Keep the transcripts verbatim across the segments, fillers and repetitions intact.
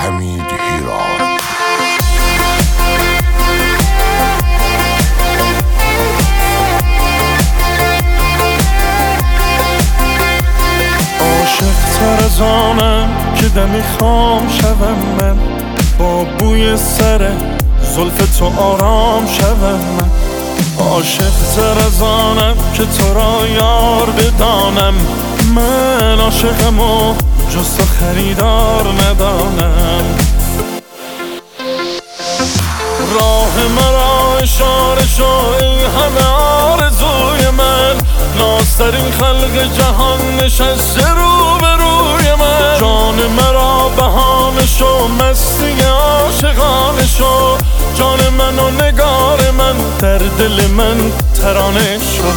حمید هیراد. عاشق تر از آنم که دمی خام شوم من، با بوی سر زلف تو آرام شوم من. عاشق تر از آنم که تو را یار بدانم، من عاشقم و جز تو خریدار ندانم. راه مرا اشاره شو ای همه آرزوی من، نازترین خلق جهان نشسته رو به روی من. جان مرا بهانه شو مستی عاشقانه شو، جان من و نگار من در دل من ترانه شو.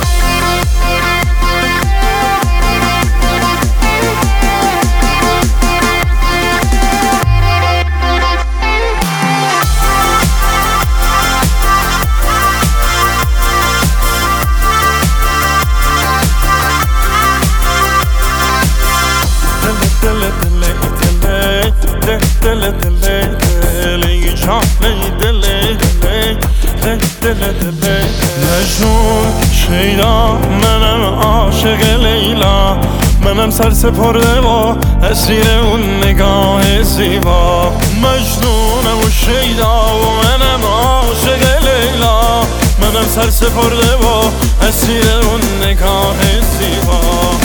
دل دل دل ای جان دل دل دل دل مجنون شیدا، منم عاشق لیلا، منم سر سپرده و اسیر اون نگاه زیبا. مجنونم و شیدا و منم عاشق لیلا، منم سر سپرده و اسیر اون نگاه زیبا.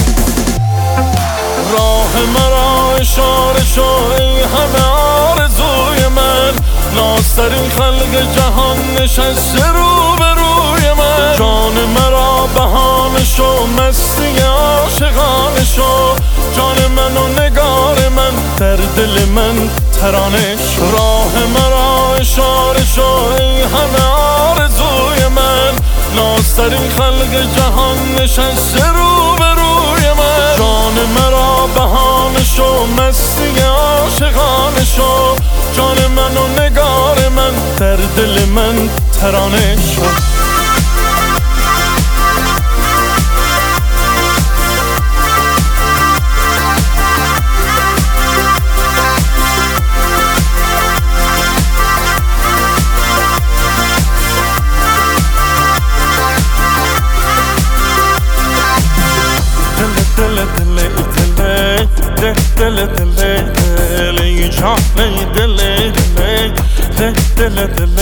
راه مرا اشاره شو ای همه آرزوی من، نازترین خلق جهان نشسته رو به روی من. جان مرا بهانه شو مستی عاشقانه شو، جان من و نگار من در دل من ترانه شو. راه مرا اشاره شو ای همه آرزوی من، نازترین خلق جهان نشسته رو به روی من. جان مرا بهانه شو مستی عاشقانه شو، جان من و نگار من در دل من ترانه شو. دل دل دل ای جان دل دل دل دل